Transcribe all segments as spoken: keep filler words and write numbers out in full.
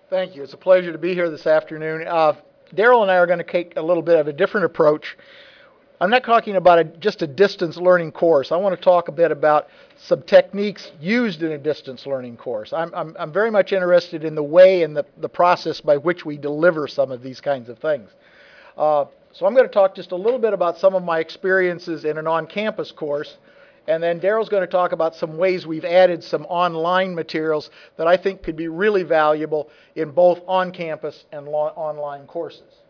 Thank you. It's a pleasure to be here this afternoon. Uh, Daryl and I are going to take a little bit of a different approach. I'm not talking about a, just a distance learning course. I want to talk a bit about some techniques used in a distance learning course. I'm, I'm, I'm very much interested in the way and the, the process by which we deliver some of these kinds of things. Uh, so I'm going to talk just a little bit about some of my experiences in an on-campus course, and then Daryl's going to talk about some ways we've added some online materials that I think could be really valuable in both on-campus and lo- online courses.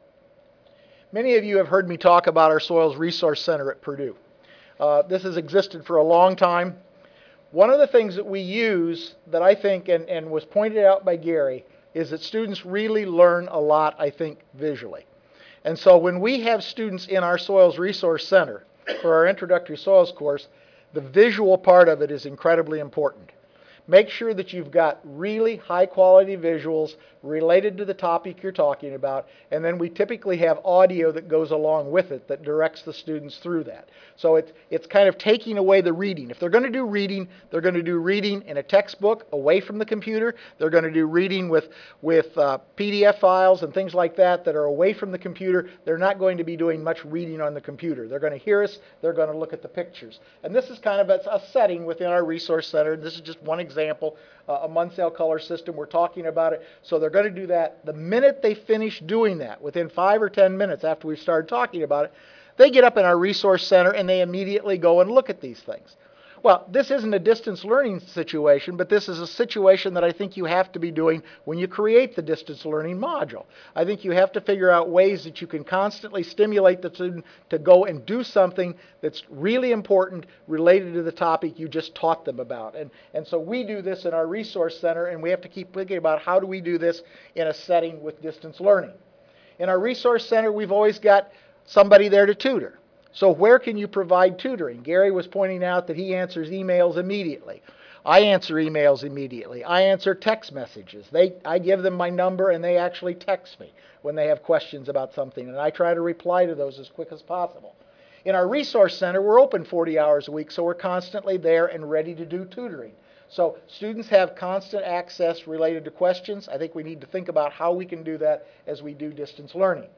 Many of you have heard me talk about our Soils Resource Center at Purdue. Uh, this has existed for a long time. One of the things that we use that I think, and, and was pointed out by Gary, is that students really learn a lot, I think, visually. And so when we have students in our Soils Resource Center for our Introductory Soils course, the visual part of it is incredibly important. Make sure that you've got really high quality visuals related to the topic you're talking about, and then we typically have audio that goes along with it that directs the students through that. So it's, it's kind of taking away the reading. If they're going to do reading, they're going to do reading in a textbook away from the computer. They're going to do reading with, with uh, P D F files and things like that that are away from the computer. They're not going to be doing much reading on the computer. They're going to hear us. They're going to look at the pictures. And this is kind of a, a setting within our resource center. This is just one example. Example, uh, a Munsell color system. We're talking about it. So they're going to do that. The minute they finish doing that, within five or ten minutes after we've started talking about it, they get up in our resource center and they immediately go and look at these things. Well, this isn't a distance learning situation, but this is a situation that I think you have to be doing when you create the distance learning module. I think you have to figure out ways that you can constantly stimulate the student to go and do something that's really important related to the topic you just taught them about. And, and so we do this in our resource center, and we have to keep thinking about how do we do this in a setting with distance learning. In our resource center, we've always got somebody there to tutor. So where can you provide tutoring? Gary was pointing out that he answers emails immediately. I answer emails immediately. I answer text messages. They, I give them my number and they actually text me when they have questions about something, and I try to reply to those as quick as possible. In our resource center, we're open forty hours a week, so we're constantly there and ready to do tutoring. So students have constant access related to questions. I think we need to think about how we can do that as we do distance learning.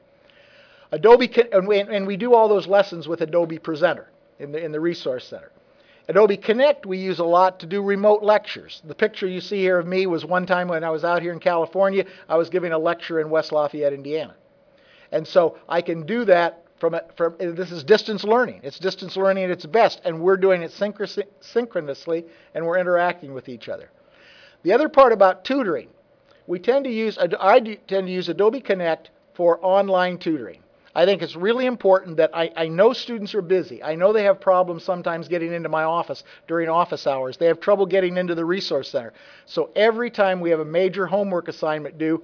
Adobe, and we, and we do all those lessons with Adobe Presenter in the, in the Resource Center. Adobe Connect we use a lot to do remote lectures. The picture you see here of me was one time when I was out here in California. I was giving a lecture in West Lafayette, Indiana. And so I can do that from, a, from this is distance learning. It's distance learning at its best, and we're doing it synchronously, and we're interacting with each other. The other part about tutoring, we tend to use, I tend to use Adobe Connect for online tutoring. I think it's really important that I, I know students are busy. I know they have problems sometimes getting into my office during office hours. They have trouble getting into the resource center. So every time we have a major homework assignment due,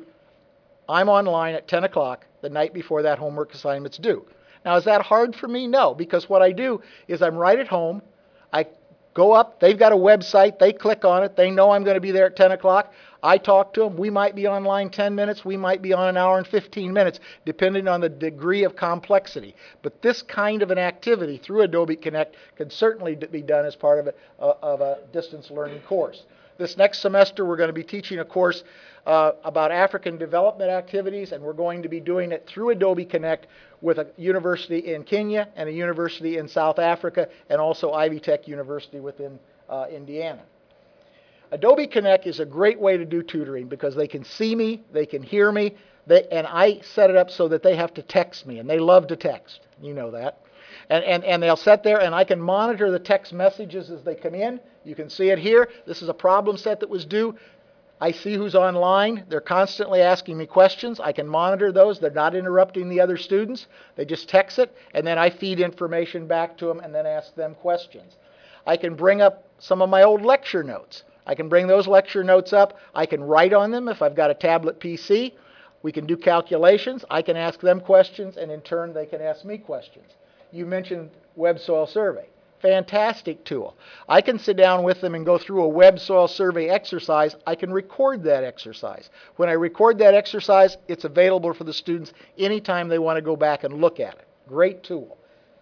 I'm online at ten o'clock the night before that homework assignment's due. Now, is that hard for me? No, because what I do is I'm right at home. I go up. They've got a website. They click on it. They know I'm going to be there at ten o'clock. I talk to them. We might be online ten minutes. We might be on an hour and fifteen minutes, depending on the degree of complexity. But this kind of an activity through Adobe Connect can certainly be done as part of a, of a distance learning course. This next semester, we're going to be teaching a course uh, about African development activities, and we're going to be doing it through Adobe Connect with a university in Kenya and a university in South Africa, and also Ivy Tech University within uh, Indiana. Adobe Connect is a great way to do tutoring because they can see me, they can hear me, they, and I set it up so that they have to text me, and they love to text. You know that. And, and, and they'll sit there, and I can monitor the text messages as they come in. You can see it here. This is a problem set that was due. I see who's online. They're constantly asking me questions. I can monitor those. They're not interrupting the other students. They just text it, and then I feed information back to them and then ask them questions. I can bring up some of my old lecture notes. I can bring those lecture notes up. I can write on them if I've got a tablet P C. We can do calculations. I can ask them questions, and in turn, they can ask me questions. You mentioned Web Soil Survey. Fantastic tool. I can sit down with them and go through a Web Soil Survey exercise. I can record that exercise. When I record that exercise, it's available for the students anytime they want to go back and look at it. Great tool.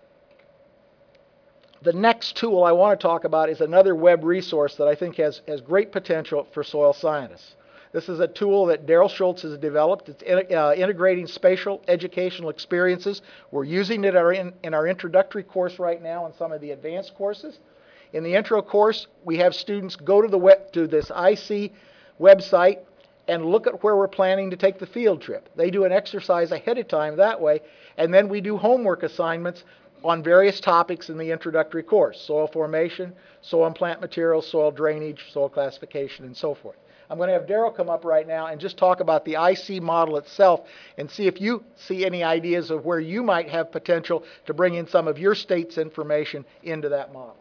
The next tool I want to talk about is another web resource that I think has, has great potential for soil scientists. This is a tool that Daryl Schultz has developed. It's in, uh, integrating spatial educational experiences. We're using it in, in our introductory course right now and some of the advanced courses. In the intro course, we have students go to the web, to this I C website and look at where we're planning to take the field trip. They do an exercise ahead of time that way, and then we do homework assignments on various topics in the introductory course: soil formation, soil and plant materials, soil drainage, soil classification, and so forth. I'm going to have Daryl come up right now and just talk about the I C model itself and see if you see any ideas of where you might have potential to bring in some of your state's information into that model.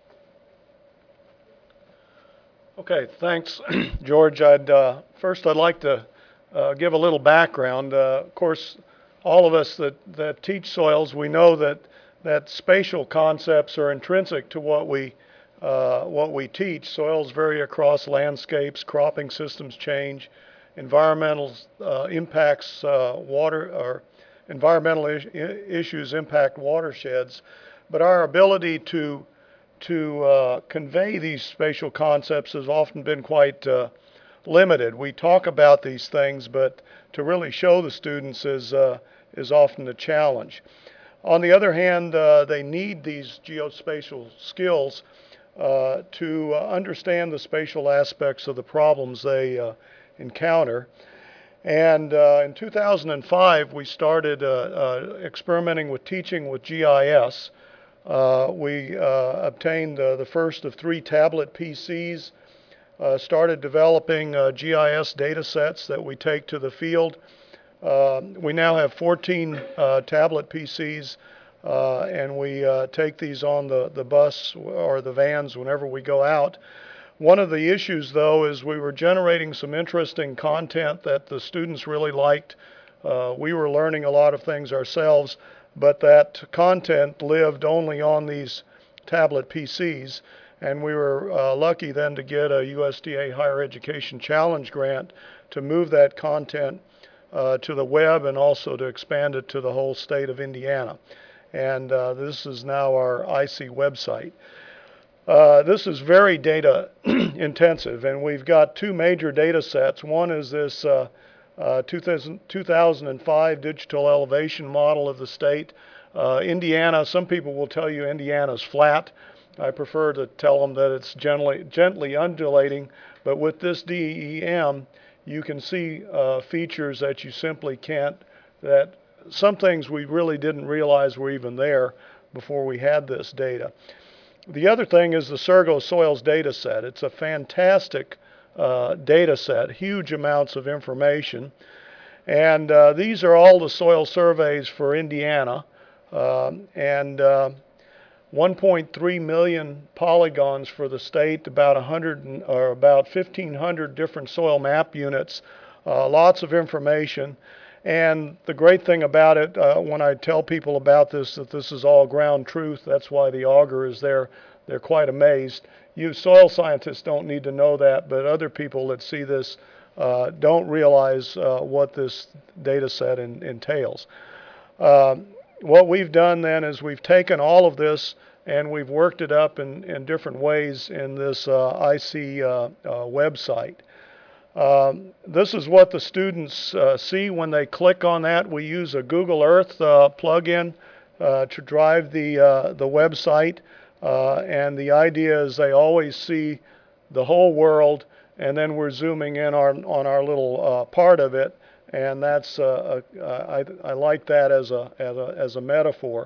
Okay, thanks, George. I'd, uh, first, I'd like to uh, give a little background. Uh, of course, all of us that, that teach soils, we know that, that spatial concepts are intrinsic to what we Uh, what we teach. Soils vary across landscapes, cropping systems change, environmental uh, impacts uh, water, or environmental is issues impact watersheds. But our ability to, to uh, convey these spatial concepts has often been quite uh, limited. We talk about these things, but to really show the students is, uh, is often a challenge. On the other hand, uh, they need these geospatial skills Uh, to uh, understand the spatial aspects of the problems they uh, encounter. And uh, in two thousand five, we started uh, uh, experimenting with teaching with G I S. Uh, we uh, obtained uh, the first of three tablet P Cs, uh, started developing uh, G I S data sets that we take to the field. Uh, we now have fourteen uh, tablet P Cs. Uh, and we uh, take these on the, the bus or the vans whenever we go out. One of the issues, though, is we were generating some interesting content that the students really liked. Uh, we were learning a lot of things ourselves, but that content lived only on these tablet P Cs, and we were uh, lucky then to get a U S D A Higher Education Challenge grant to move that content uh, to the web and also to expand it to the whole state of Indiana. And uh, this is now our I C website. Uh, this is very data intensive, and we've got two major data sets. One is this uh, uh, two thousand five digital elevation model of the state. Uh, Indiana, some people will tell you Indiana's flat. I prefer to tell them that it's gently, gently undulating, but with this D E M, you can see uh, features that you simply can't, that some things we really didn't realize were even there before we had this data. The other thing is the Surgo Soils data set. It's a fantastic uh, data set, huge amounts of information. And uh, these are all the soil surveys for Indiana. Uh, and uh, one point three million polygons for the state, about one hundred or about fifteen hundred different soil map units, uh, lots of information. And the great thing about it, uh, when I tell people about this, that this is all ground truth, that's why the auger is there, they're quite amazed. You soil scientists don't need to know that, but other people that see this uh, don't realize uh, what this data set in, entails. Uh, what we've done then is we've taken all of this and we've worked it up in, in different ways in this uh, I C uh, uh, website. Um, this is what the students uh, see when they click on that. We use a Google Earth uh, plugin uh, to drive the, uh, the website, uh, and the idea is they always see the whole world, and then we're zooming in on, on our little uh, part of it, and that's uh, uh, I, I like that as a, as a, as a metaphor.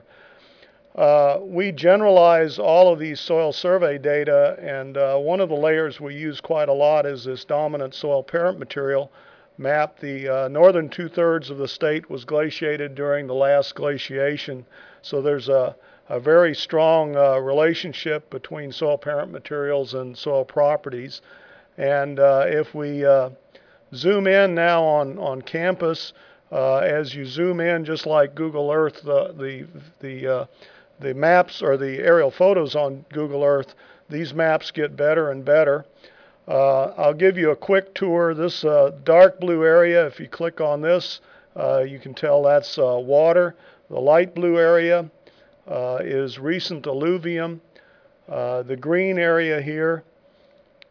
Uh, we generalize all of these soil survey data, and uh, one of the layers we use quite a lot is this dominant soil parent material map. The uh, northern two-thirds of the state was glaciated during the last glaciation, so there's a, a very strong uh, relationship between soil parent materials and soil properties. And uh, if we uh, zoom in now on, on campus, uh, as you zoom in, just like Google Earth, the, the, the uh, the maps or the aerial photos on Google Earth, these maps get better and better. Uh, I'll give you a quick tour. This uh, dark blue area, if you click on this, uh, you can tell that's uh, water. The light blue area uh, is recent alluvium. Uh, the green area here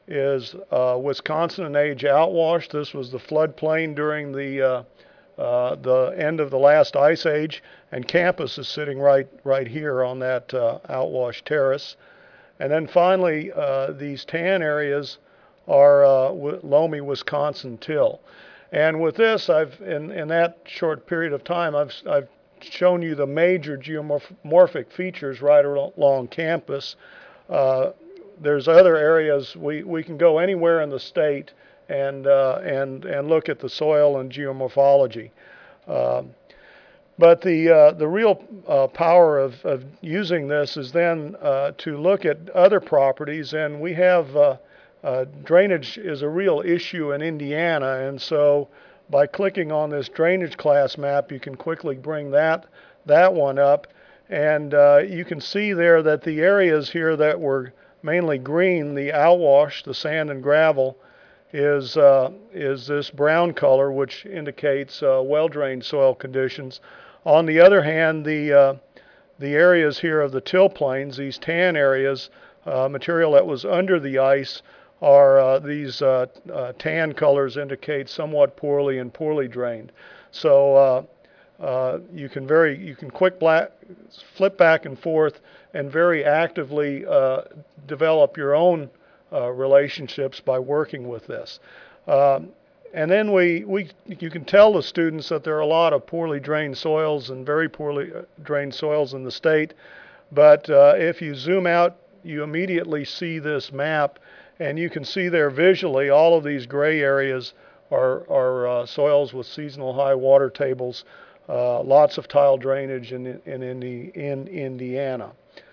is uh, Wisconsin Age outwash. This was the floodplain during the uh, uh, the end of the last ice age, and campus is sitting right right here on that uh, outwash terrace. And then finally, uh, these tan areas are uh, loamy Wisconsin till. And with this, I've in, in that short period of time, I've I've shown you the major geomorphic features right along campus. Uh, there's other areas we, we can go anywhere in the state and uh, and and look at the soil and geomorphology. Uh, but the uh, the real uh, power of, of using this is then uh, to look at other properties, and we have uh, uh, drainage is a real issue in Indiana, and so by clicking on this drainage class map, you can quickly bring that that one up, and uh, you can see there that the areas here that were mainly green, the outwash, the sand and gravel, is uh, is this brown color, which indicates uh, well-drained soil conditions. On the other hand, the uh, the areas here of the till plains, these tan areas, uh, material that was under the ice, are uh, these uh, uh, tan colors indicate somewhat poorly and poorly drained. So uh, uh, you can very you can quick black, flip back and forth and very actively uh, develop your own uh, relationships by working with this. Um, and then we, we you can tell the students that there are a lot of poorly drained soils and very poorly drained soils in the state. But uh, if you zoom out, you immediately see this map, and you can see there visually all of these gray areas are, are uh, soils with seasonal high water tables, uh, lots of tile drainage in, in, in, the, in Indiana.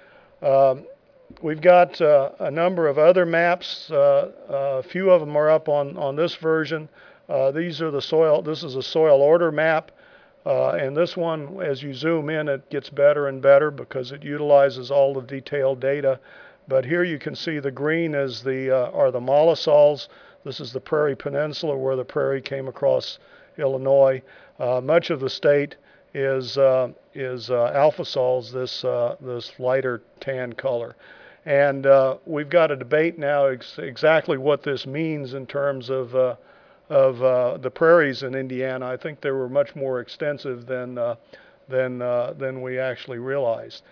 Um, we've got uh, a number of other maps. Uh, a few of them are up on, on this version. Uh, these are the soil, this is a soil order map. Uh, and this one, as you zoom in, it gets better and better because it utilizes all the detailed data. But here you can see the green is the, uh, are the mollisols. This is the Prairie Peninsula where the prairie came across Illinois. Uh, much of the state is, uh, is uh, alpha sols, this, uh, this lighter tan color. And uh, we've got a debate now ex exactly what this means in terms of, uh, of uh, the prairies in Indiana. I think they were much more extensive than, uh, than, uh, than we actually realized.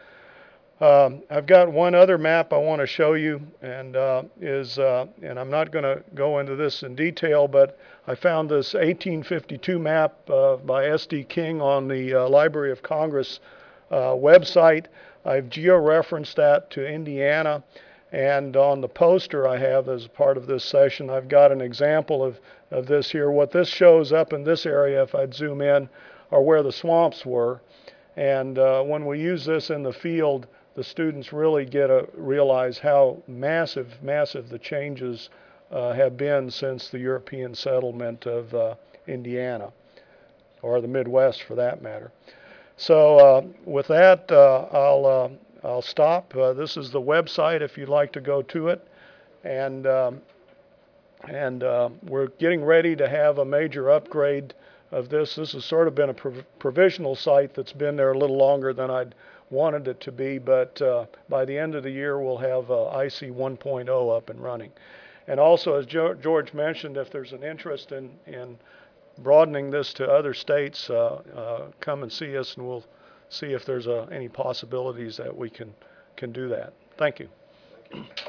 Um, I've got one other map I want to show you, and uh, is uh, and I'm not going to go into this in detail, but I found this eighteen fifty-two map uh, by S D King on the uh, Library of Congress uh, website. I've geo-referenced that to Indiana, and on the poster I have as part of this session, I've got an example of, of this here. What this shows up in this area, if I'd zoom in, are where the swamps were, and uh, when we use this in the field, the students really get to realize how massive, massive the changes uh, have been since the European settlement of uh, Indiana, or the Midwest for that matter. So uh, with that, uh, I'll, uh, I'll stop. Uh, this is the website if you'd like to go to it. And, um, and uh, we're getting ready to have a major upgrade of this. This has sort of been a prov provisional site that's been there a little longer than I'd wanted it to be, but uh, by the end of the year we'll have uh, I C one point oh up and running. And also, as jo George mentioned, if there's an interest in, in broadening this to other states, uh, uh, come and see us, and we'll see if there's uh, any possibilities that we can, can do that. Thank you.